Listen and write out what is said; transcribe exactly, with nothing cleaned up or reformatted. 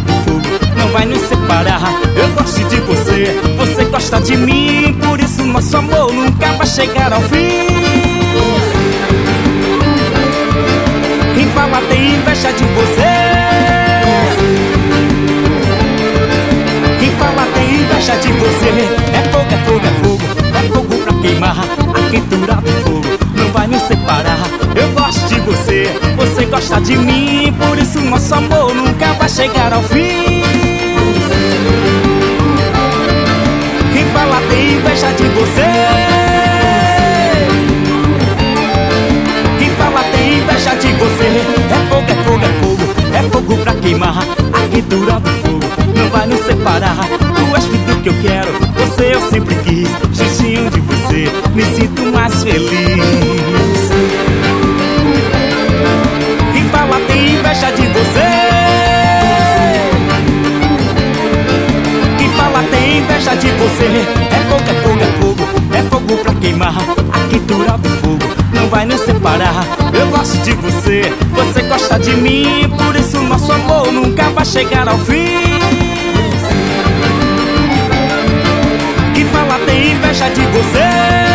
do fogo não vai nos separar. Eu gosto de você, você gosta de mim, por isso nosso amor nunca vai chegar ao fim. Quem fala tem inveja de você, quem fala tem inveja de você. É fogo, é fogo, é fogo, é fogo pra queimar. A quentura do fogo não vai nos separar. Eu gosto de você, você gosta de mim, por isso nosso amor nunca vai chegar ao fim. Quem fala tem inveja de você, quem fala tem inveja de você. É fogo, é fogo, é fogo, é fogo pra queimar. A quentura do fogo não vai nos separar. Tu és tudo que eu quero, você eu sempre quis. Jeitinho de você, me sinto mais feliz. Quem fala tem inveja de você, quem fala tem inveja de você. É fogo, é fogo, é fogo, é fogo pra queimar. A quentura do fogo não vai nos separar. Eu gosto de você, você gosta de mim, por isso nosso amor nunca vai chegar ao fim. Quem fala tem inveja de você,